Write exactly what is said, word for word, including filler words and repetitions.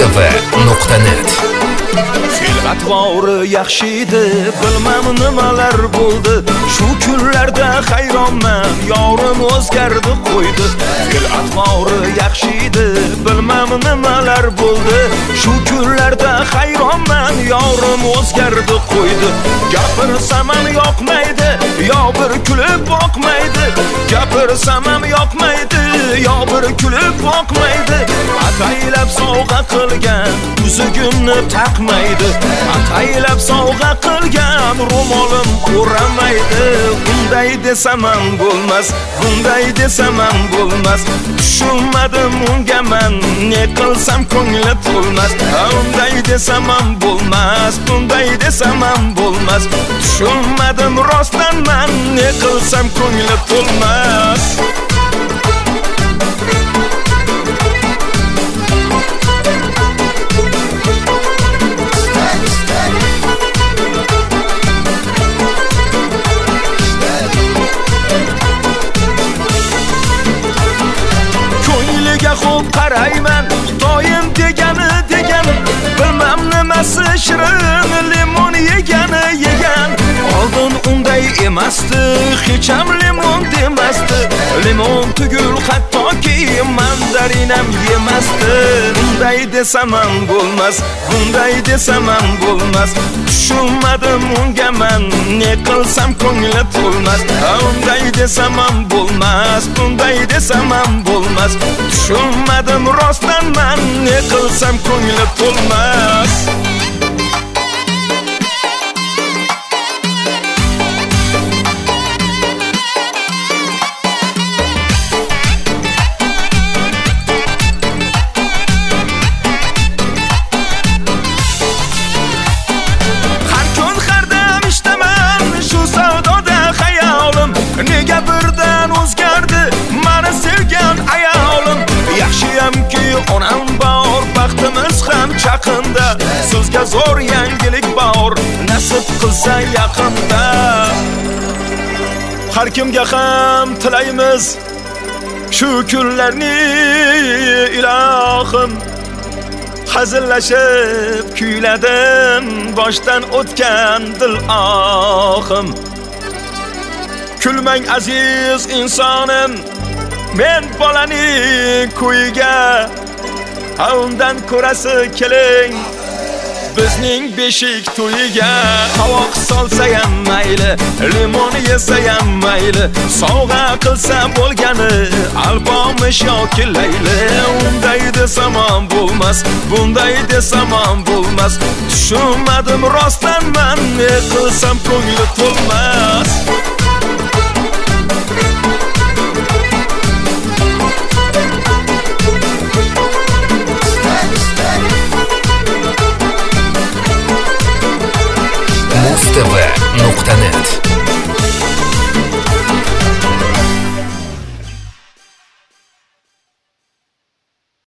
mustv nuqta net. Fe'l-atvori yaxshi edi, bilmam nimalar bo'ldi. Shu kunlarda hayronman, yorim o'zgardi qo'ydi. Fe'l-atvori yaxshi edi, bilmam nimalar bo'ldi. Shu kunlarda hayronman, yorim o'zgardi qo'ydi. Gapirsam ham yoqmaydi, yo bir kulib boqmaydi. Gapirsam ham yoqmaydi, yo bir kulib boqmaydi. Ataylab sovg'a qilgan uzugimni taqmaydi. Ataylab sovg'a qilgan ro'molim o'ramaydi. Bunday desam ham bo'lmas, bunday desam ham bo'lmas. Tushunmadim unga men, ne qilsam ko'ngli to'lmas. Bunday desam ham bo'lmas, bunday desam ham bo'lmas. Tushunmadim rostdan men, ne qilsam ko'ngli to'lmas. Xo'p qarayman, doim degani degani, bilmam nimasi shirin, limon yegani yegan. Oldin unday emasdi, hech ham limon demasdi. Limon tugul hattoki mandarinam yemasdi. Bunday desam ham bo'lmas, bunday desam ham bo'lmas. Tushunmadim unga men, ne qilsam ko'ngli to'lmas. Bunday desam ham bo'lmas, bunday desam ham bo'lmas. Tushunmadim rostdan men, ne qilsam ko'ngli to'lmas. Har kun har dam ishtaman, shu savdoda xayolim. Nega birdan o'zgardi meni sevgan ayolim? Yaxshiyamki onam bor, baxtimiz ham chaqinda. Sizga zo'r yangilik bor, nasib qilsa yaqinda. Har kimga ham tilaymiz shu kunlarni ilohim. Hazillashib kuyladim boshdan o'tgan dil ohim. Kulmang aziz insonim, men bolani kuyiga. Undan ko'rasi keling bizning beshik to'yiga. Qovoq solsa ham mayli, limon yesa ham mayli. Sovg'a qilsa bo'lgani alpomish yoki layli. Unday desam ham bo'lmas, bunday desam ham bo'lmas. Tushunmadim rostdan men, ne qilsam ko'ngli to'lmas. mustv nuqta net.